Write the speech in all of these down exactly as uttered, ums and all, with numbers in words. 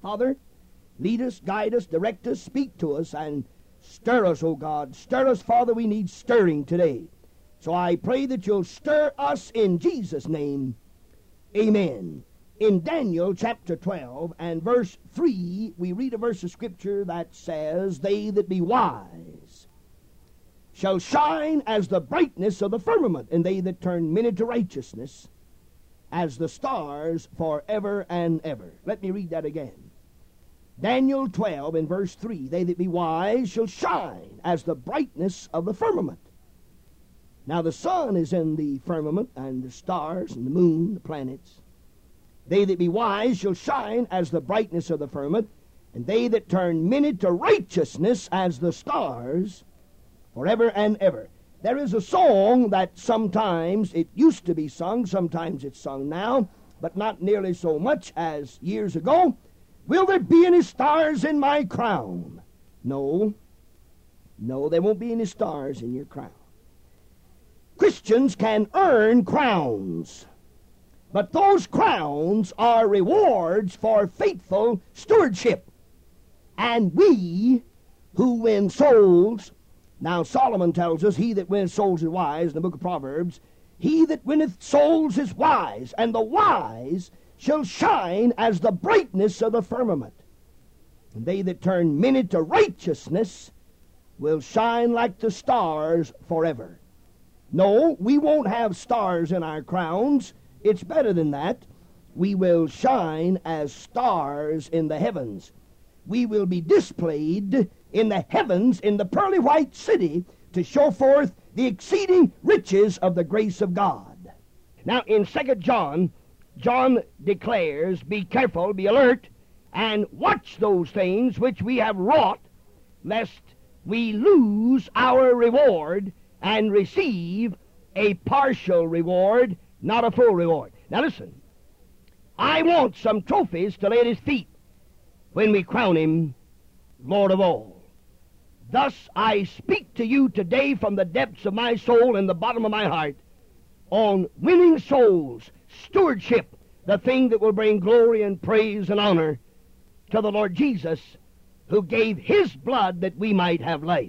Father, lead us, guide us, direct us, speak to us, and stir us, O God. Stir us, Father. We need stirring today. So I pray that you'll stir us in Jesus' name. Amen. In Daniel chapter twelve and verse three, we read a verse of Scripture that says, "They that be wise shall shine as the brightness of the firmament, and they that turn many to righteousness as the stars forever and ever." Let me read that again. Daniel twelve and verse three, "They that be wise shall shine as the brightness of the firmament." Now the sun is in the firmament, and the stars, and the moon, the planets. "They that be wise shall shine as the brightness of the firmament, and they that turn many to righteousness as the stars forever and ever." There is a song that sometimes it used to be sung, sometimes it's sung now, but not nearly so much as years ago. "Will there be any stars in my crown?" No. No, there won't be any stars in your crown. Christians can earn crowns, but those crowns are rewards for faithful stewardship. And we who win souls, now Solomon tells us, "He that winneth souls is wise," in the book of Proverbs. "He that winneth souls is wise, and the wise shall shine as the brightness of the firmament. And they that turn many to righteousness will shine like the stars forever." No, we won't have stars in our crowns. It's better than that. We will shine as stars in the heavens. We will be displayed in the heavens in the pearly white city to show forth the exceeding riches of the grace of God. Now in Second John, John declares, "Be careful, be alert, and watch those things which we have wrought, lest we lose our reward and receive a partial reward, not a full reward." Now listen, I want some trophies to lay at his feet when we crown him Lord of all. Thus I speak to you today from the depths of my soul and the bottom of my heart on winning souls, stewardship, the thing that will bring glory and praise and honor to the Lord Jesus, who gave his blood that we might have life.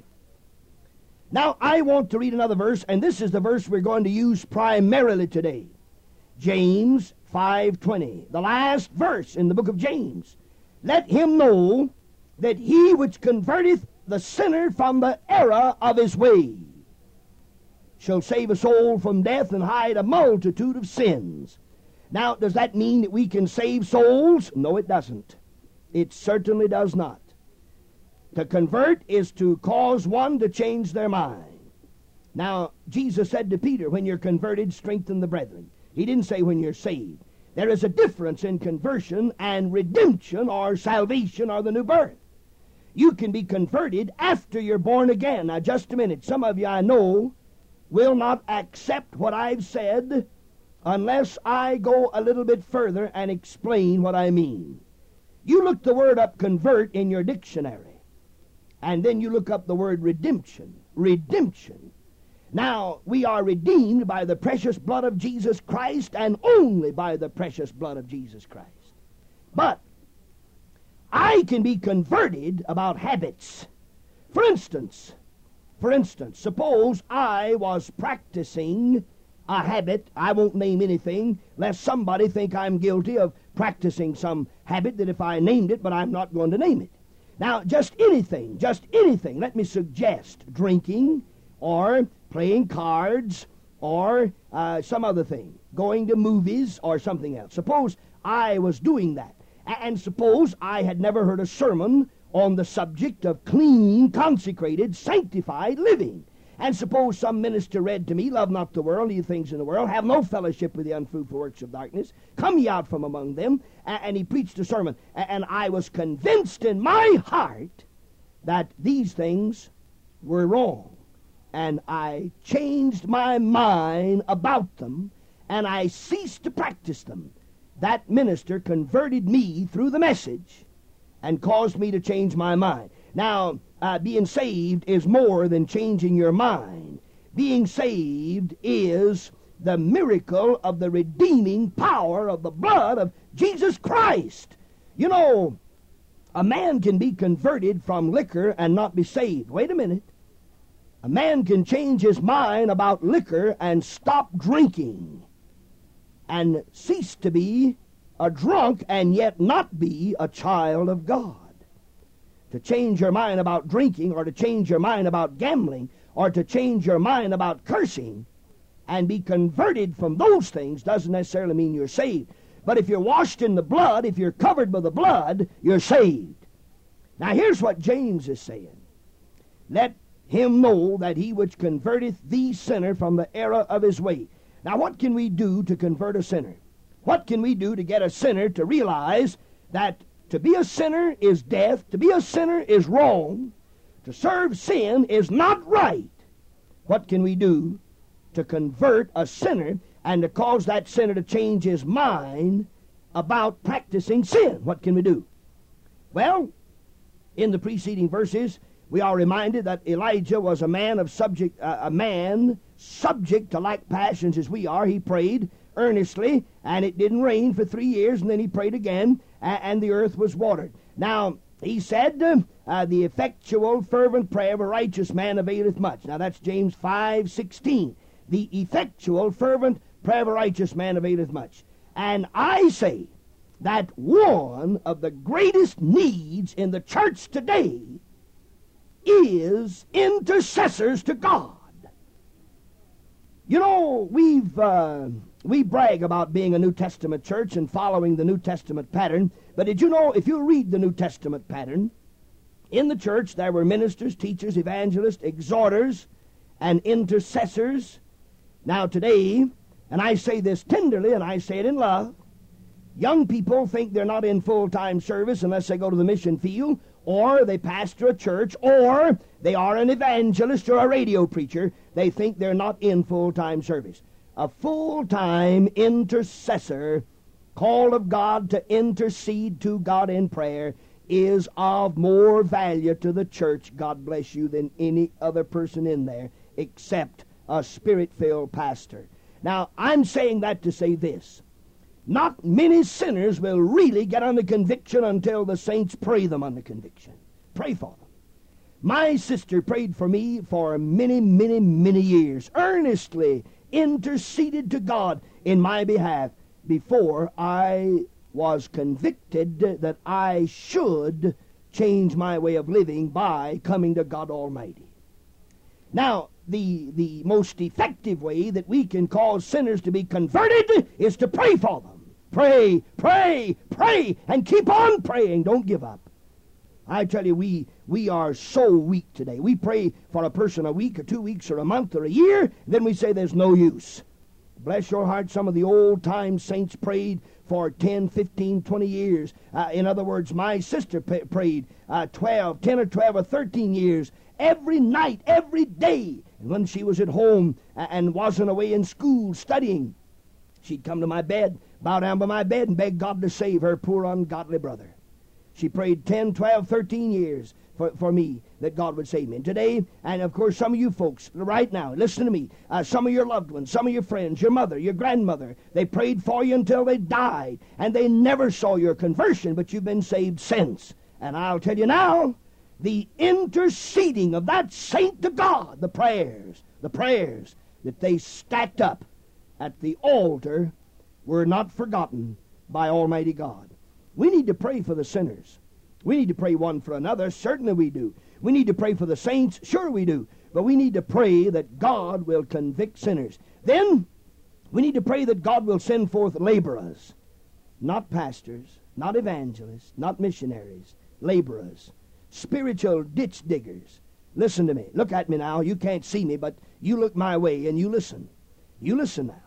Now I want to read another verse, and this is the verse we're going to use primarily today. James five twenty, the last verse in the book of James. "Let him know that he which converteth the sinner from the error of his way shall save a soul from death and hide a multitude of sins." Now, does that mean that we can save souls? No, it doesn't. It certainly does not. To convert is to cause one to change their mind. Now, Jesus said to Peter, "When you're converted, strengthen the brethren." He didn't say when you're saved. There is a difference in conversion and redemption or salvation or the new birth. You can be converted after you're born again. Now, just a minute. Some of you I know will not accept what I've said unless I go a little bit further and explain what I mean. You look the word up, convert, in your dictionary. And then you look up the word redemption. Redemption. Now, we are redeemed by the precious blood of Jesus Christ, and only by the precious blood of Jesus Christ. But I can be converted about habits. For instance, for instance, suppose I was practicing a habit. I won't name anything, lest somebody think I'm guilty of practicing some habit that if I named it, but I'm not going to name it. Now, just anything, just anything, let me suggest, drinking, or playing cards, or uh, some other thing, going to movies, or something else. Suppose I was doing that, and suppose I had never heard a sermon on the subject of clean, consecrated, sanctified living. And suppose some minister read to me, "Love not the world, neither things in the world, have no fellowship with the unfruitful works of darkness, come ye out from among them," and he preached a sermon, and I was convinced in my heart that these things were wrong, and I changed my mind about them, and I ceased to practice them. That minister converted me through the message and caused me to change my mind. Now, uh, being saved is more than changing your mind. Being saved is the miracle of the redeeming power of the blood of Jesus Christ. You know, A man can be converted from liquor and not be saved. Wait a minute. A man can change his mind about liquor and stop drinking and cease to be a drunk and yet not be a child of God. To change your mind about drinking, or to change your mind about gambling, or to change your mind about cursing and be converted from those things doesn't necessarily mean you're saved. But if you're washed in the blood, if you're covered by the blood, you're saved. Now here's what James is saying. Let him know that he which converteth thee sinner from the error of his way. Now what can we do to convert a sinner? What can we do to get a sinner to realize that to be a sinner is death, to be a sinner is wrong, to serve sin is not right? What can we do to convert a sinner and to cause that sinner to change his mind about practicing sin? What can we do? Well, in the preceding verses, we are reminded that Elijah was a man of subject, uh, a man subject to like passions as we are. He prayed earnestly, and it didn't rain for three years, and then he prayed again, and, and the earth was watered. Now, he said, uh, uh, the effectual, fervent prayer of a righteous man availeth much. Now, that's James five sixteen. The effectual, fervent prayer of a righteous man availeth much. And I say that one of the greatest needs in the church today is intercessors to God. You know, we've uh, we brag about being a New Testament church and following the New Testament pattern, but did you know, if you read the New Testament pattern, in the church there were ministers, teachers, evangelists, exhorters, and intercessors. Now today, and I say this tenderly and I say it in love, young people think they're not in full-time service unless they go to the mission field, or they pastor a church, or they are an evangelist or a radio preacher. They think they're not in full-time service. A full-time intercessor, called of God to intercede to God in prayer, is of more value to the church, God bless you, than any other person in there, except a spirit-filled pastor. Now, I'm saying that to say this. Not many sinners will really get under conviction until the saints pray them under conviction. Pray for them. My sister prayed for me for many, many, many years, earnestly interceded to God in my behalf before I was convicted that I should change my way of living by coming to God Almighty. Now, the, the most effective way that we can cause sinners to be converted is to pray for them. Pray, pray, pray, and keep on praying. Don't give up. I tell you, we we are so weak today. We pray for a person a week or two weeks or a month or a year, then we say there's no use. Bless your heart, some of the old-time saints prayed for ten, fifteen, twenty years. Uh, in other words, my sister p- prayed uh, twelve, ten or twelve or thirteen years, every night, every day. And when she was at home and wasn't away in school studying, she'd come to my bed, bow down by my bed, and beg God to save her poor ungodly brother. She prayed ten, twelve, thirteen years for, for me, that God would save me. And today, and of course some of you folks, right now, listen to me, uh, some of your loved ones, some of your friends, your mother, your grandmother, they prayed for you until they died, and they never saw your conversion, but you've been saved since. And I'll tell you now, the interceding of that saint to God, the prayers, the prayers that they stacked up at the altar were not forgotten by Almighty God. We need to pray for the sinners. We need to pray one for another. Certainly we do. We need to pray for the saints. Sure we do. But we need to pray that God will convict sinners. Then we need to pray that God will send forth laborers, not pastors, not evangelists, not missionaries, laborers, spiritual ditch diggers. Listen to me. Look at me now. You can't see me, but you look my way and you listen. You listen now.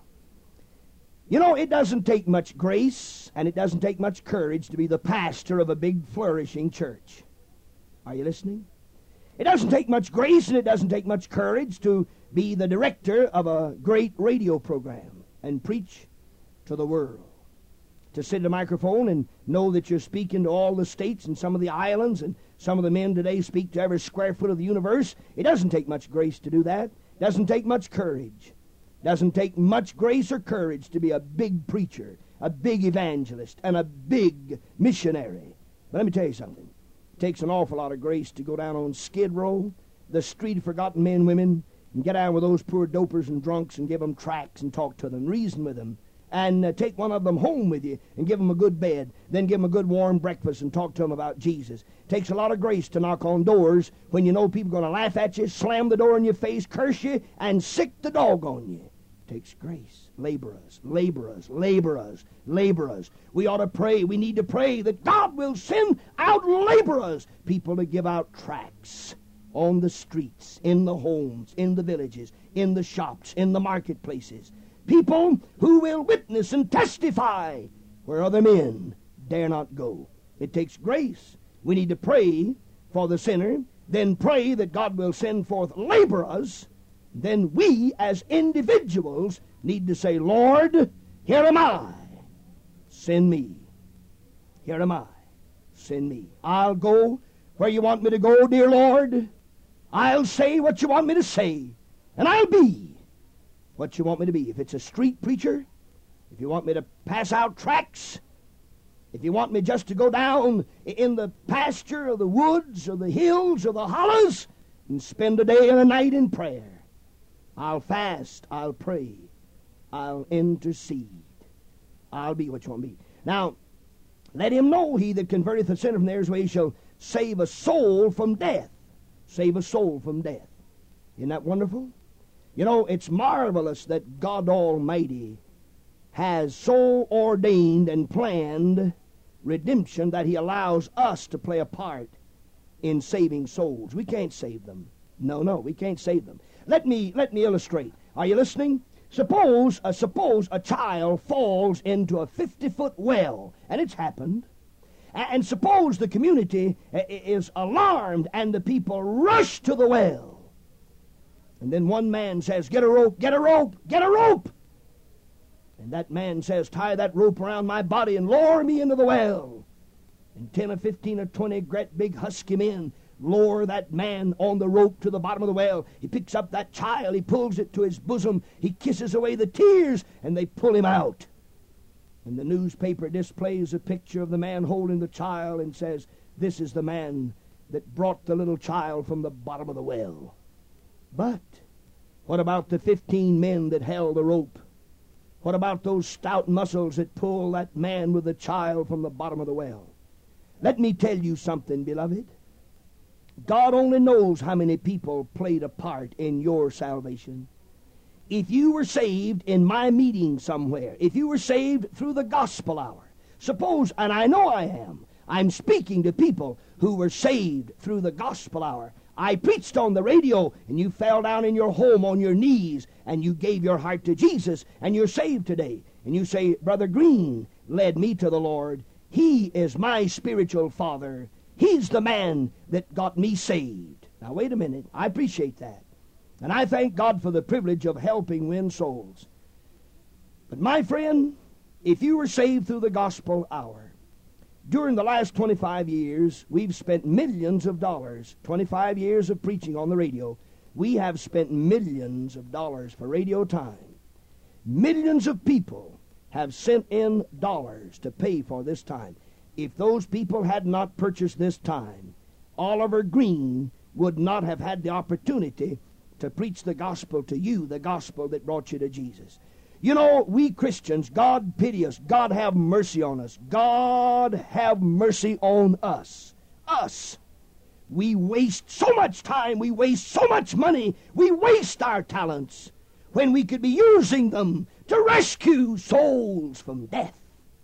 You know, it doesn't take much grace and it doesn't take much courage to be the pastor of a big flourishing church. Are you listening? It doesn't take much grace and it doesn't take much courage to be the director of a great radio program and preach to the world. To sit at a microphone and know that you're speaking to all the states and some of the islands, and some of the men today speak to every square foot of the universe. It doesn't take much grace to do that. It doesn't take much courage. Doesn't take much grace or courage to be a big preacher, a big evangelist, and a big missionary. But let me tell you something. It takes an awful lot of grace to go down on Skid Row, the street of forgotten men and women, and get down with those poor dopers and drunks and give them tracts and talk to them, reason with them, and uh, take one of them home with you and give them a good bed, then give them a good warm breakfast and talk to them about Jesus. It takes a lot of grace to knock on doors when you know people are going to laugh at you, slam the door in your face, curse you, and sick the dog on you. It takes grace. Laborers, laborers, laborers, laborers. We ought to pray. We need to pray that God will send out laborers, people to give out tracts on the streets, in the homes, in the villages, in the shops, in the marketplaces. People who will witness and testify where other men dare not go. It takes grace. We need to pray for the sinner, then pray that God will send forth laborers. Then we as individuals need to say, Lord, here am I. Send me. Here am I. Send me. I'll go where you want me to go, dear Lord. I'll say what you want me to say. And I'll be what you want me to be. If it's a street preacher, if you want me to pass out tracts, if you want me just to go down in the pasture or the woods or the hills or the hollows and spend a day and a night in prayer, I'll fast, I'll pray, I'll intercede. I'll be what you want me to be. Now, let him know, he that converteth a sinner from their way shall save a soul from death. Save a soul from death. Isn't that wonderful? You know, it's marvelous that God Almighty has so ordained and planned redemption that he allows us to play a part in saving souls. We can't save them. No, no, we can't save them. Let me let me illustrate. Are you listening? Suppose uh, suppose a child falls into a fifty-foot well, and it's happened. A- and suppose the community uh, is alarmed and the people rush to the well. And then one man says, "Get a rope, get a rope, get a rope." And that man says, "Tie that rope around my body and lower me into the well." And ten or fifteen or twenty great big husky men lower that man on the rope to the bottom of the well. He picks up that child, he pulls it to his bosom, he kisses away the tears, and they pull him out. And the newspaper displays a picture of the man holding the child and says, "This is the man that brought the little child from the bottom of the well." But what about the fifteen men that held the rope? What about those stout muscles that pull that man with the child from the bottom of the well? Let me tell you something, beloved. God only knows how many people played a part in your salvation. If you were saved in my meeting somewhere, if you were saved through the gospel hour, suppose, and I know I am, I'm speaking to people who were saved through the gospel hour. I preached on the radio, and you fell down in your home on your knees, and you gave your heart to Jesus, and you're saved today. And you say, "Brother Green led me to the Lord. He is my spiritual father. He's the man that got me saved." Now, wait a minute. I appreciate that. And I thank God for the privilege of helping win souls. But my friend, if you were saved through the gospel hour, during the last twenty-five years, we've spent millions of dollars, twenty-five years of preaching on the radio. We have spent millions of dollars for radio time. Millions of people have sent in dollars to pay for this time. If those people had not purchased this time, Oliver Green would not have had the opportunity to preach the gospel to you, the gospel that brought you to Jesus. You know, we Christians, God pity us. God have mercy on us. God have mercy on us. Us. We waste so much time. We waste so much money. We waste our talents when we could be using them to rescue souls from death.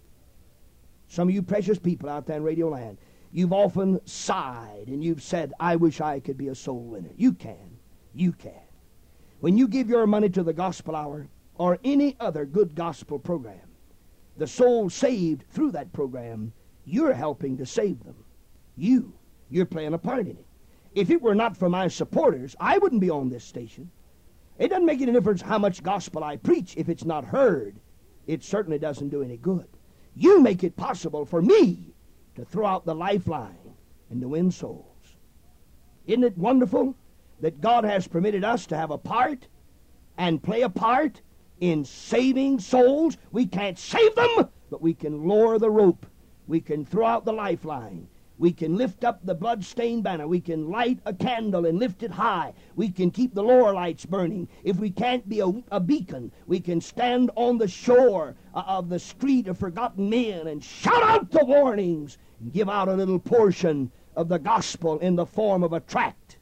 Some of you precious people out there in Radio Land, you've often sighed and you've said, "I wish I could be a soul winner." You can. You can. When you give your money to the gospel hour or any other good gospel program, the soul saved through that program, you're helping to save them. You. You're playing a part in it. If it were not for my supporters, I wouldn't be on this station. It doesn't make any difference how much gospel I preach. If it's not heard, it certainly doesn't do any good. You make it possible for me to throw out the lifeline and to win souls. Isn't it wonderful that God has permitted us to have a part and play a part in saving souls? We can't save them, but we can lower the rope. We can throw out the lifeline. We can lift up the blood-stained banner. We can light a candle and lift it high. We can keep the lower lights burning. If we can't be a, a beacon, we can stand on the shore of the street of forgotten men and shout out the warnings and give out a little portion of the gospel in the form of a tract.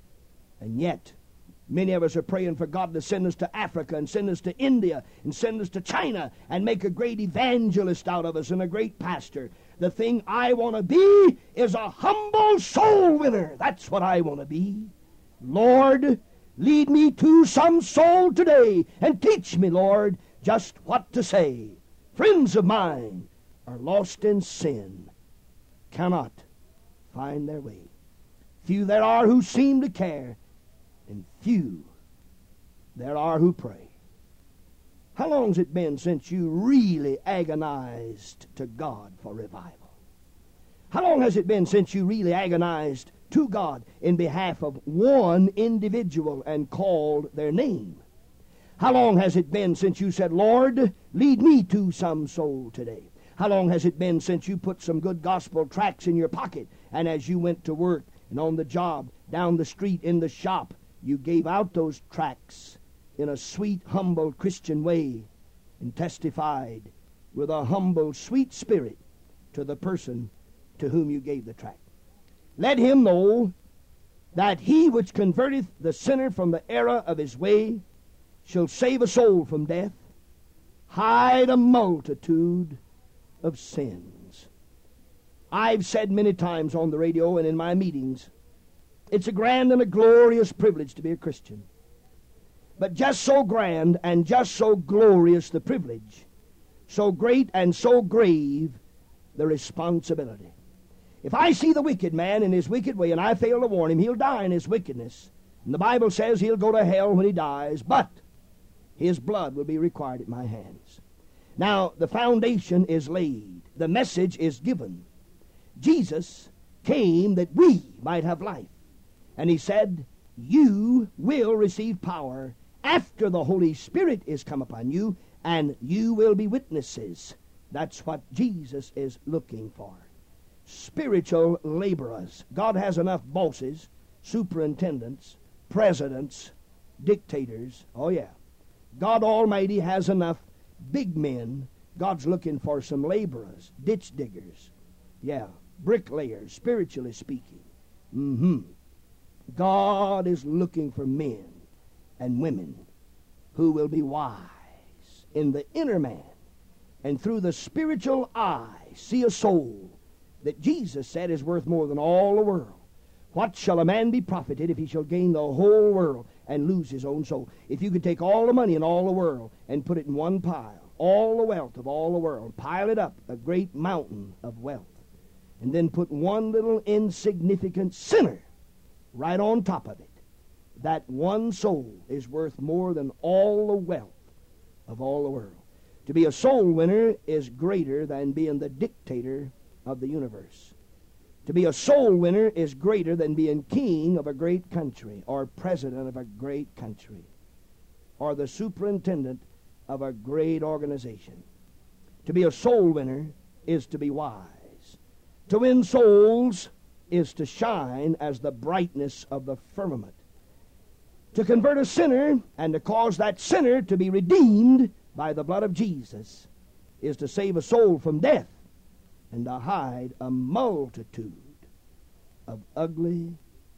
And yet, many of us are praying for God to send us to Africa and send us to India and send us to China and make a great evangelist out of us and a great pastor. The thing I want to be is a humble soul winner. That's what I want to be. Lord, lead me to some soul today and teach me, Lord, just what to say. Friends of mine are lost in sin, cannot find their way. Few there are who seem to care, and few there are who pray. How long's it been since you really agonized to God for revival? How long has it been since you really agonized to God in behalf of one individual and called their name? How long has it been since you said, Lord, lead me to some soul today? How long has it been since you put some good gospel tracts in your pocket, and as you went to work and on the job, down the street, in the shop, you gave out those tracts in a sweet, humble Christian way and testified with a humble, sweet spirit to the person to whom you gave the tract? Let him know that he which converteth the sinner from the error of his way shall save a soul from death, hide a multitude of sins. I've said many times on the radio and in my meetings, it's a grand and a glorious privilege to be a Christian. But just so grand and just so glorious the privilege, so great and so grave the responsibility. If I see the wicked man in his wicked way and I fail to warn him, he'll die in his wickedness. And the Bible says he'll go to hell when he dies, but his blood will be required at my hands. Now, the foundation is laid. The message is given. Jesus came that we might have life. And he said, you will receive power after the Holy Spirit is come upon you, and you will be witnesses. That's what Jesus is looking for. Spiritual laborers. God has enough bosses, superintendents, presidents, dictators. Oh yeah. God Almighty has enough big men. God's looking for some laborers, ditch diggers. Yeah, bricklayers, spiritually speaking. Mm-hmm. God is looking for men and women who will be wise in the inner man and through the spiritual eye see a soul that Jesus said is worth more than all the world. What shall a man be profited if he shall gain the whole world and lose his own soul? If you could take all the money in all the world and put it in one pile, all the wealth of all the world, pile it up, a great mountain of wealth, and then put one little insignificant sinner right on top of it, that one soul is worth more than all the wealth of all the world. To be a soul winner is greater than being the dictator of the universe. To be a soul winner is greater than being king of a great country or president of a great country or the superintendent of a great organization. To be a soul winner is to be wise. To win souls is to shine as the brightness of the firmament. To convert a sinner and to cause that sinner to be redeemed by the blood of Jesus is to save a soul from death and to hide a multitude of ugly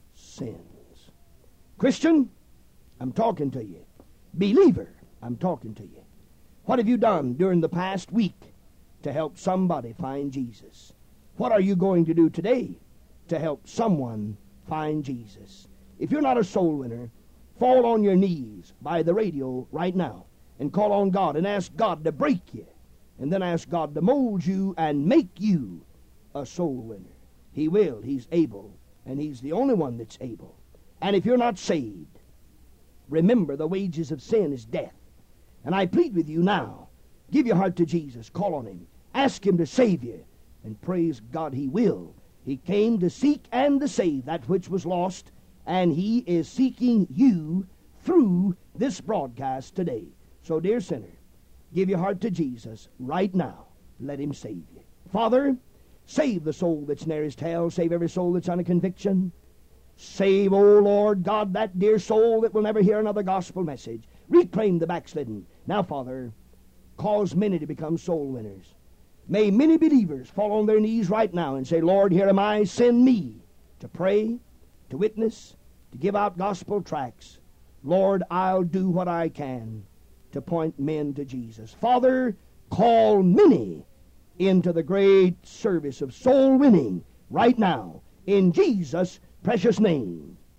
sins. Christian, I'm talking to you. Believer, I'm talking to you. What have you done during the past week to help somebody find Jesus? What are you going to do today to help someone find Jesus? If you're not a soul winner, fall on your knees by the radio right now and call on God and ask God to break you, and then ask God to mold you and make you a soul winner. He will. He's able, and He's the only one that's able. And if you're not saved, remember the wages of sin is death. And I plead with you now, give your heart to Jesus, call on Him, ask Him to save you, and praise God, He will. He came to seek and to save that which was lost, and He is seeking you through this broadcast today. So, dear sinner, give your heart to Jesus right now. Let Him save you. Father, Save the soul that's nearest hell. Save every soul that's under conviction. Save, O Lord God, that dear soul that will never hear another gospel message. Reclaim the backslidden. Now, Father, cause many to become soul winners. May many believers fall on their knees right now and say, Lord, here am I. Send me to pray, to witness, to give out gospel tracts. Lord, I'll do what I can to point men to Jesus. Father, call many into the great service of soul winning right now. In Jesus' precious name.